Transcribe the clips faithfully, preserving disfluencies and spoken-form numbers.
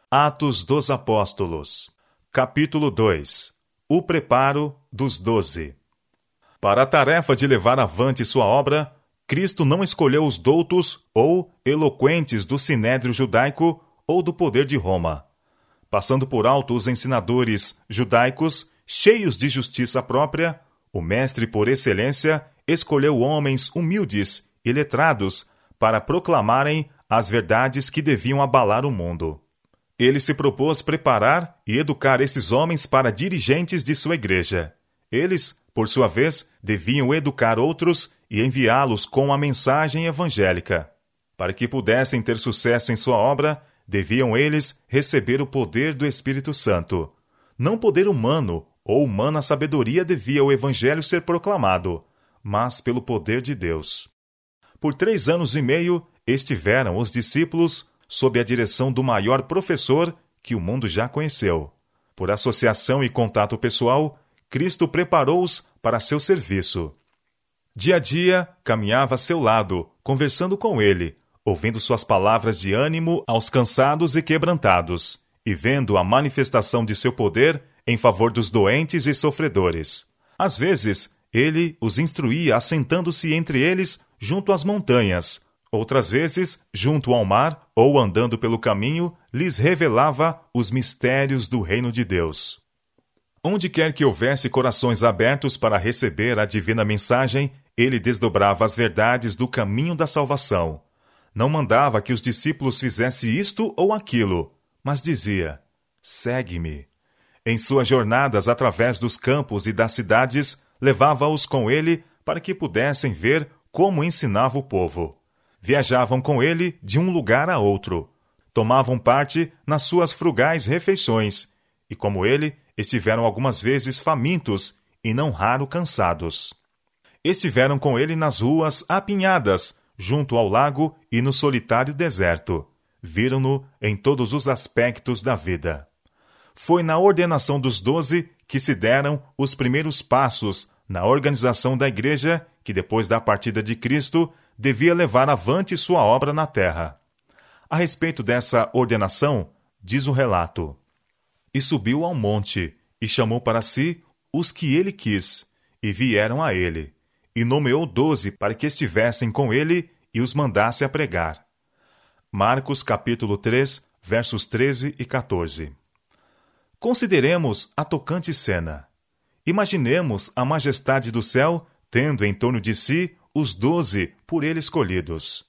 Atos dos Apóstolos, capítulo dois. O preparo dos doze. Para a tarefa de levar avante sua obra, Cristo não escolheu os doutos ou eloquentes do sinédrio judaico ou do poder de Roma. Passando por alto os ensinadores judaicos, cheios de justiça própria, o mestre por excelência escolheu homens humildes e letrados para proclamarem as verdades que deviam abalar o mundo. Ele se propôs preparar e educar esses homens para dirigentes de sua igreja. Eles, por sua vez, deviam educar outros e enviá-los com a mensagem evangélica. Para que pudessem ter sucesso em sua obra, deviam eles receber o poder do Espírito Santo. Não poder humano ou humana sabedoria devia o evangelho ser proclamado, mas pelo poder de Deus. Por três anos e meio estiveram os discípulos sob a direção do maior professor que o mundo já conheceu. Por associação e contato pessoal, Cristo preparou-os para seu serviço. Dia a dia, caminhava a seu lado, conversando com ele, ouvindo suas palavras de ânimo aos cansados e quebrantados, e vendo a manifestação de seu poder em favor dos doentes e sofredores. Às vezes, ele os instruía assentando-se entre eles junto às montanhas. Outras vezes, junto ao mar ou andando pelo caminho, lhes revelava os mistérios do reino de Deus. Onde quer que houvesse corações abertos para receber a divina mensagem, ele desdobrava as verdades do caminho da salvação. Não mandava que os discípulos fizessem isto ou aquilo, mas dizia: segue-me. Em suas jornadas através dos campos e das cidades, levava-os com ele para que pudessem ver como ensinava o povo. Viajavam com ele de um lugar a outro. Tomavam parte nas suas frugais refeições, e como ele, estiveram algumas vezes famintos e não raro cansados. Estiveram com ele nas ruas apinhadas, junto ao lago e no solitário deserto. Viram-no em todos os aspectos da vida. Foi na ordenação dos doze que se deram os primeiros passos na organização da igreja que, depois da partida de Cristo, devia levar avante sua obra na terra. A respeito dessa ordenação, diz o relato: E subiu ao monte, e chamou para si os que ele quis, e vieram a ele, e nomeou doze para que estivessem com ele e os mandasse a pregar. Marcos capítulo três, versos treze e quatorze. Consideremos a tocante cena. Imaginemos a majestade do céu tendo em torno de si os doze por ele escolhidos.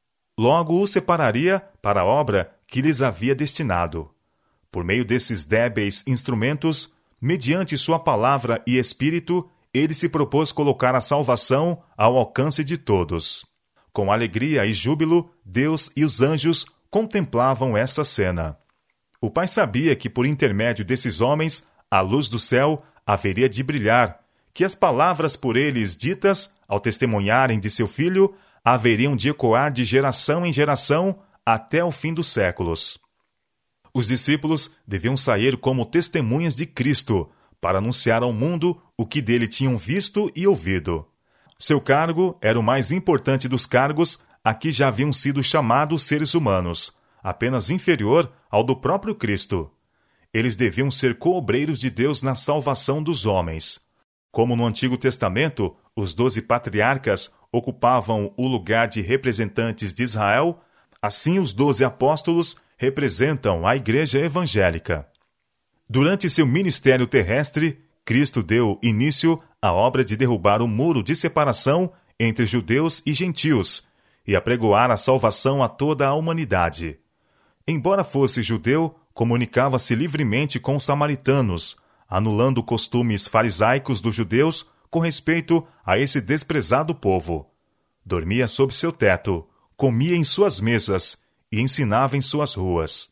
Logo os separaria para a obra que lhes havia destinado. Por meio desses débeis instrumentos, mediante sua palavra e espírito, ele se propôs colocar a salvação ao alcance de todos. Com alegria e júbilo, Deus e os anjos contemplavam essa cena. O Pai sabia que por intermédio desses homens, a luz do céu haveria de brilhar, que as palavras por eles ditas, ao testemunharem de seu Filho, haveriam de ecoar de geração em geração até o fim dos séculos. Os discípulos deviam sair como testemunhas de Cristo, para anunciar ao mundo o que dele tinham visto e ouvido. Seu cargo era o mais importante dos cargos a que já haviam sido chamados seres humanos, apenas inferior ao do próprio Cristo. Eles deviam ser coobreiros de Deus na salvação dos homens. Como no Antigo Testamento, os doze patriarcas ocupavam o lugar de representantes de Israel, assim os doze apóstolos representam a Igreja Evangélica. Durante seu ministério terrestre, Cristo deu início à obra de derrubar o muro de separação entre judeus e gentios e apregoar a salvação a toda a humanidade. Embora fosse judeu, comunicava-se livremente com os samaritanos, anulando costumes farisaicos dos judeus com respeito a esse desprezado povo. Dormia sob seu teto, comia em suas mesas e ensinava em suas ruas.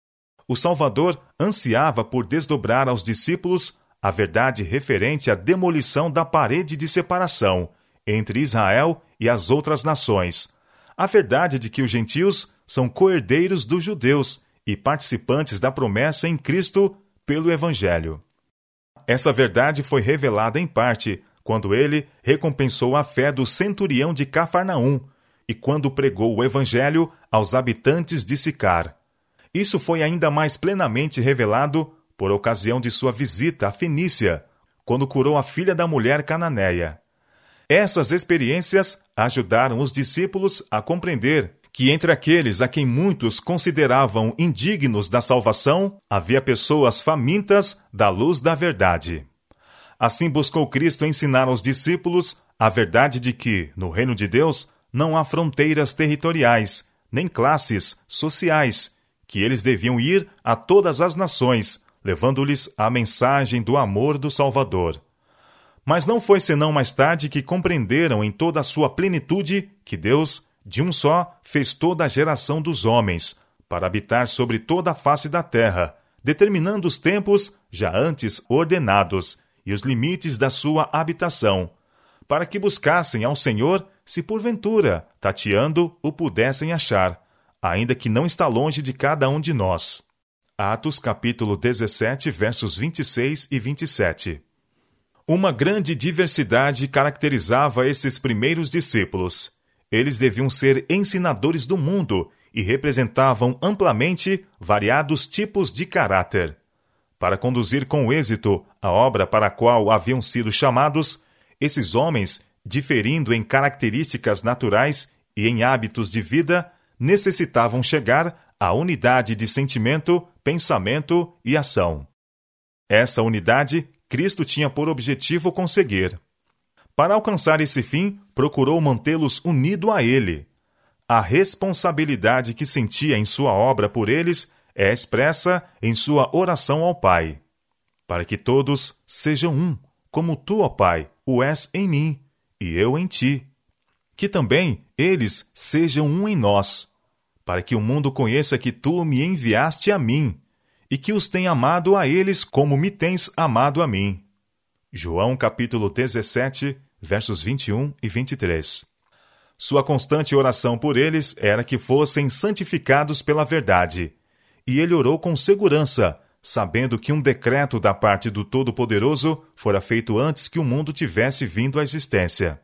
O Salvador ansiava por desdobrar aos discípulos a verdade referente à demolição da parede de separação entre Israel e as outras nações, a verdade de que os gentios são coherdeiros dos judeus e participantes da promessa em Cristo pelo Evangelho. Essa verdade foi revelada em parte quando ele recompensou a fé do centurião de Cafarnaum e quando pregou o Evangelho aos habitantes de Sicar. Isso foi ainda mais plenamente revelado por ocasião de sua visita à Fenícia, quando curou a filha da mulher cananeia. Essas experiências ajudaram os discípulos a compreender que entre aqueles a quem muitos consideravam indignos da salvação, havia pessoas famintas da luz da verdade. Assim buscou Cristo ensinar aos discípulos a verdade de que, no reino de Deus, não há fronteiras territoriais, nem classes sociais, que eles deviam ir a todas as nações, levando-lhes a mensagem do amor do Salvador. Mas não foi senão mais tarde que compreenderam em toda a sua plenitude que Deus, de um só, fez toda a geração dos homens, para habitar sobre toda a face da terra, determinando os tempos já antes ordenados e os limites da sua habitação, para que buscassem ao Senhor, se porventura, tateando, o pudessem achar, ainda que não está longe de cada um de nós. Atos capítulo dezessete, versos vinte e seis e vinte e sete. Uma grande diversidade caracterizava esses primeiros discípulos. Eles deviam ser ensinadores do mundo e representavam amplamente variados tipos de caráter. Para conduzir com êxito a obra para a qual haviam sido chamados, esses homens, diferindo em características naturais e em hábitos de vida, necessitavam chegar à unidade de sentimento, pensamento e ação. Essa unidade Cristo tinha por objetivo conseguir. Para alcançar esse fim, procurou mantê-los unidos a Ele. A responsabilidade que sentia em sua obra por eles é expressa em sua oração ao Pai, para que todos sejam um, como tu, ó Pai, o és em mim, e eu em ti. Que também eles sejam um em nós, para que o mundo conheça que tu me enviaste a mim, e que os tenha amado a eles como me tens amado a mim. João capítulo dezessete, versos vinte e um e vinte e três. Sua constante oração por eles era que fossem santificados pela verdade, e ele orou com segurança, sabendo que um decreto da parte do Todo-Poderoso fora feito antes que o mundo tivesse vindo à existência.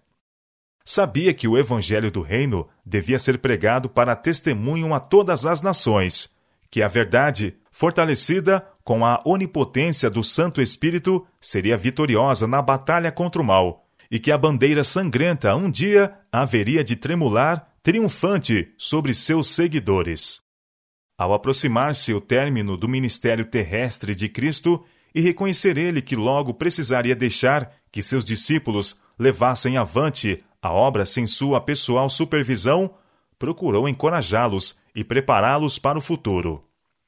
Sabia que o Evangelho do Reino devia ser pregado para testemunho a todas as nações, que a verdade, fortalecida com a onipotência do Santo Espírito, seria vitoriosa na batalha contra o mal, e que a bandeira sangrenta um dia haveria de tremular triunfante sobre seus seguidores. Ao aproximar-se o término do ministério terrestre de Cristo e reconhecer ele que logo precisaria deixar que seus discípulos levassem avante a obra sem sua pessoal supervisão, procurou encorajá-los e prepará-los para o futuro.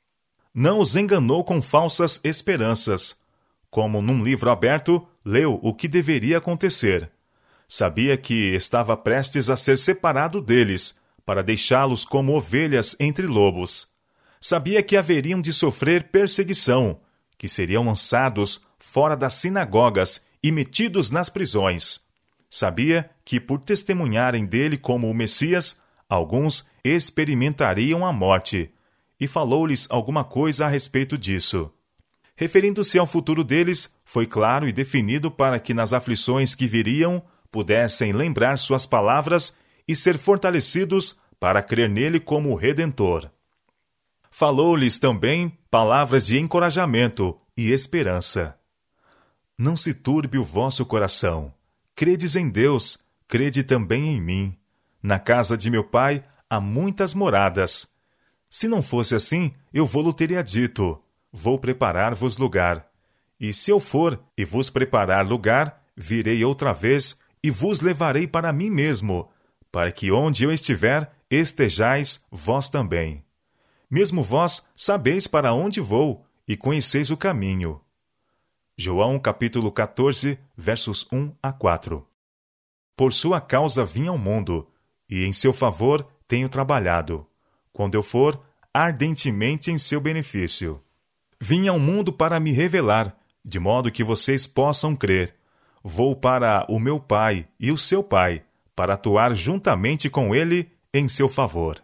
Não os enganou com falsas esperanças. Como num livro aberto, leu o que deveria acontecer. Sabia que estava prestes a ser separado deles, para deixá-los como ovelhas entre lobos. Sabia que haveriam de sofrer perseguição, que seriam lançados fora das sinagogas e metidos nas prisões. Sabia que, por testemunharem dele como o Messias, alguns experimentariam a morte, e falou-lhes alguma coisa a respeito disso. Referindo-se ao futuro deles, foi claro e definido para que nas aflições que viriam pudessem lembrar suas palavras e ser fortalecidos para crer nele como o Redentor. Falou-lhes também palavras de encorajamento e esperança. Não se turbe o vosso coração. Credes em Deus, crede também em mim. Na casa de meu pai há muitas moradas. Se não fosse assim, eu vou-lo teria dito, vou preparar-vos lugar. E se eu for e vos preparar lugar, virei outra vez e vos levarei para mim mesmo, para que onde eu estiver, estejais vós também. Mesmo vós sabeis para onde vou e conheceis o caminho. João capítulo catorze, versos um a quatro. Por sua causa vim ao mundo, e em seu favor tenho trabalhado. Quando eu for, ardentemente em seu benefício. Vim ao mundo para me revelar, de modo que vocês possam crer. Vou para o meu Pai e o seu Pai, para atuar juntamente com ele em seu favor.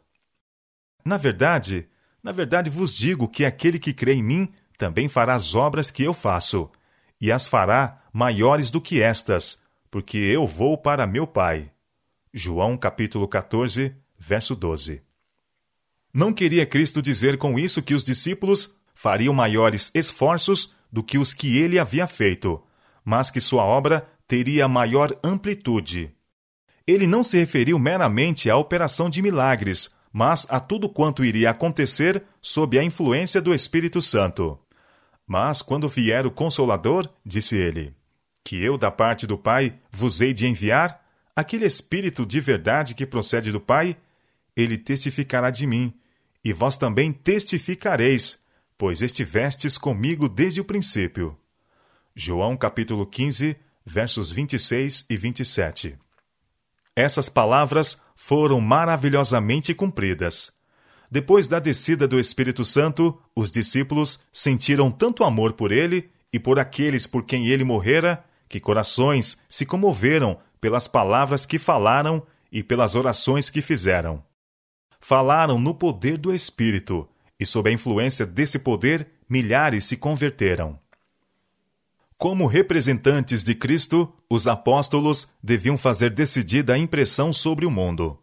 Na verdade, na verdade vos digo que aquele que crê em mim também fará as obras que eu faço, e as fará maiores do que estas, porque eu vou para meu Pai. João capítulo catorze, verso doze. Não queria Cristo dizer com isso que os discípulos fariam maiores esforços do que os que ele havia feito, mas que sua obra teria maior amplitude. Ele não se referiu meramente à operação de milagres, mas a tudo quanto iria acontecer sob a influência do Espírito Santo. Mas quando vier o Consolador, disse ele, que eu da parte do Pai vos hei de enviar, aquele Espírito de verdade que procede do Pai, ele testificará de mim, e vós também testificareis, pois estivestes comigo desde o princípio. João capítulo quinze, versos vinte e seis e vinte e sete. Essas palavras foram maravilhosamente cumpridas. Depois da descida do Espírito Santo, os discípulos sentiram tanto amor por ele e por aqueles por quem ele morrera, que corações se comoveram pelas palavras que falaram e pelas orações que fizeram. Falaram no poder do Espírito, e sob a influência desse poder, milhares se converteram. Como representantes de Cristo, os apóstolos deviam fazer decidida impressão sobre o mundo.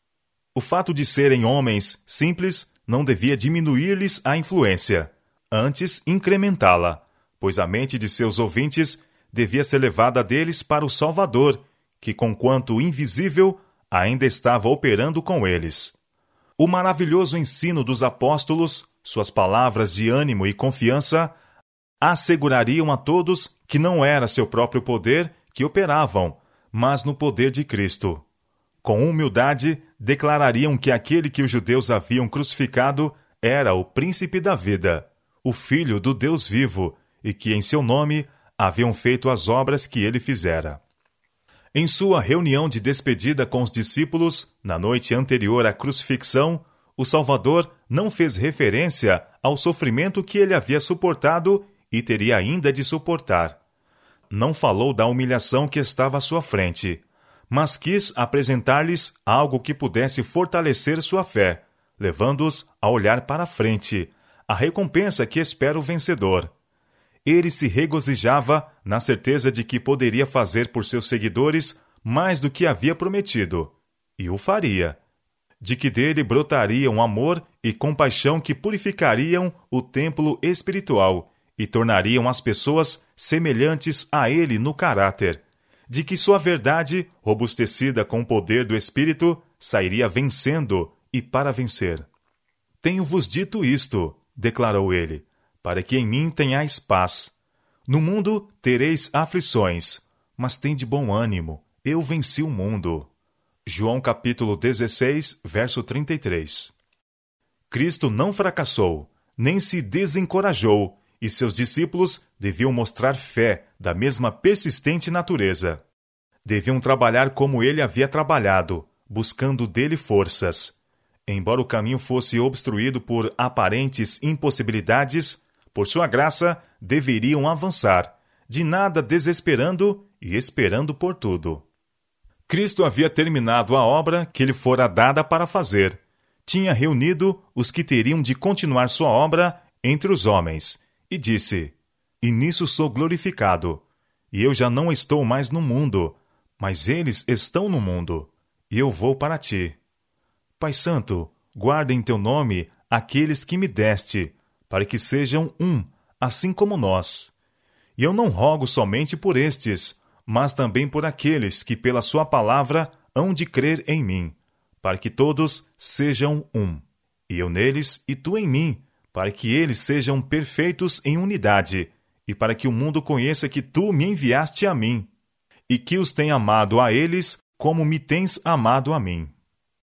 O fato de serem homens simples não devia diminuir-lhes a influência, antes incrementá-la, pois a mente de seus ouvintes devia ser levada deles para o Salvador, que, conquanto invisível, ainda estava operando com eles. O maravilhoso ensino dos apóstolos, suas palavras de ânimo e confiança, assegurariam a todos que não era seu próprio poder que operavam, mas no poder de Cristo. Com humildade, declarariam que aquele que os judeus haviam crucificado era o príncipe da vida, o Filho do Deus vivo, e que em seu nome haviam feito as obras que ele fizera. Em sua reunião de despedida com os discípulos, na noite anterior à crucifixão, o Salvador não fez referência ao sofrimento que ele havia suportado e teria ainda de suportar. Não falou da humilhação que estava à sua frente, mas quis apresentar-lhes algo que pudesse fortalecer sua fé, levando-os a olhar para a frente, a recompensa que espera o vencedor. Ele se regozijava na certeza de que poderia fazer por seus seguidores mais do que havia prometido, e o faria, de que dele brotariam amor e compaixão que purificariam o templo espiritual e tornariam as pessoas semelhantes a ele no caráter, de que sua verdade, robustecida com o poder do Espírito, sairia vencendo e para vencer. Tenho-vos dito isto, declarou ele, para que em mim tenhais paz. No mundo tereis aflições, mas tende bom ânimo, eu venci o mundo. João capítulo dezesseis, verso trinta e três. Cristo não fracassou, nem se desencorajou, e seus discípulos deviam mostrar fé da mesma persistente natureza. Deviam trabalhar como ele havia trabalhado, buscando dele forças. Embora o caminho fosse obstruído por aparentes impossibilidades, por sua graça, deveriam avançar, de nada desesperando e esperando por tudo. Cristo havia terminado a obra que lhe fora dada para fazer. Tinha reunido os que teriam de continuar sua obra entre os homens, e disse: E nisso sou glorificado, e eu já não estou mais no mundo, mas eles estão no mundo, e eu vou para ti. Pai Santo, guarda em teu nome aqueles que me deste, para que sejam um, assim como nós. E eu não rogo somente por estes, mas também por aqueles que pela sua palavra hão de crer em mim, para que todos sejam um, e eu neles e tu em mim, para que eles sejam perfeitos em unidade, e para que o mundo conheça que tu me enviaste a mim, e que os tenha amado a eles como me tens amado a mim.